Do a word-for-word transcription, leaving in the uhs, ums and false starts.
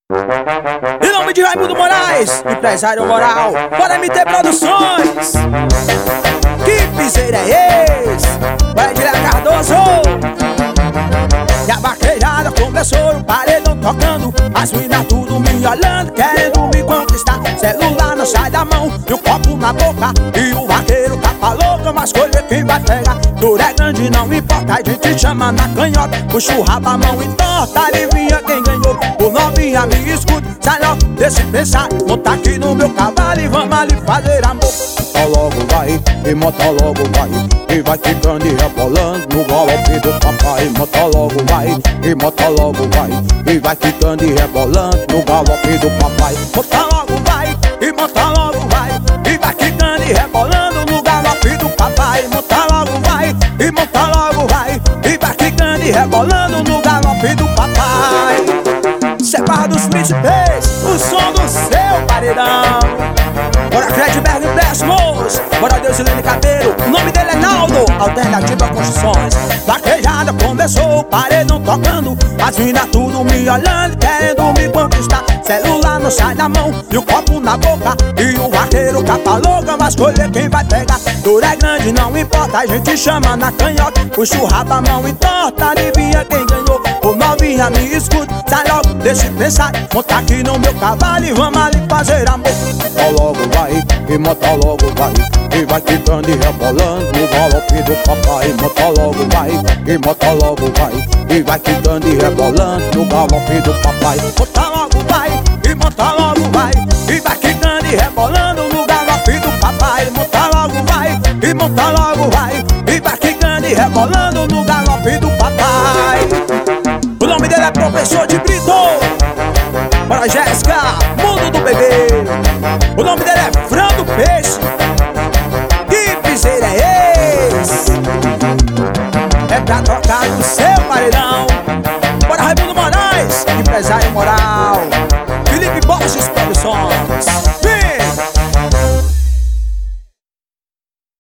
Em nome de Raimundo Moraes, empresário moral, bora M T Produções. Que piseira é esse? Vai direto Cardoso. E a vaquejada começou e o paredão tocando, as minas tudo me olhando, querendo me conquistar. Celular não sai da mão e o copo na boca, e o vaqueiro capa louca, mas escolher quem vai pegar. Dor é grande, não importa, a gente chama na canhota, puxa o rabo, a mão e torta, adivinha quem ganhou. Por novinha me escute, sai logo desse pensar, monta aqui no meu cavalo e vamos ali fazer amor. Monta logo vai, e monta logo vai, e vai ficando e rebolando no galope do papai. Monta logo vai, e monta logo vai, e vai ficando e rebolando no galope do papai. Monta logo vai, e monta logo vai, e vai quicando e rebolando no galope do papai. Monta logo vai, e monta logo vai, e vai quicando e rebolando no galope do papai. Separa dos príncipes, o som do seu paredão. Bora Credberg Empréstimos, bora Deusilene Cabelo, o nome dele é Naldo, Alternativa Construções. Vaquejada começou, o paredão tocando, as minas tudo me olhando, querendo me conquistar. Celular não sai da mão e o copo na boca, e o vaqueiro capa louca, mas escolher quem vai pegar. Dor é grande, não importa, a gente chama na canhota, puxa o rabo, a mão e torta, adivinha quem ganhou. Ô novinha me escute, sai logo desse pensar, monta aqui no meu cavalo e vamos ali fazer amor. Monta logo vai, e monta logo vai, e vai quicando e rebolando no galope do papai. Monta logo vai, e monta logo vai, e vai quicando e rebolando no galope do papai. Monta logo vai, e monta logo vai, e vai quicando e rebolando no galope do papai. Monta logo vai, e monta logo vai, e vai quicando e rebolando no galope do papai. O nome dele é Professor de Brito. Bora Jéssica, mundo do bebê. O nome dele é Fran do Peixe. Que piseira é esse? É pra trocar no seu paredão. Bora Raimundo Moraes, empresário moral. Felipe Borges.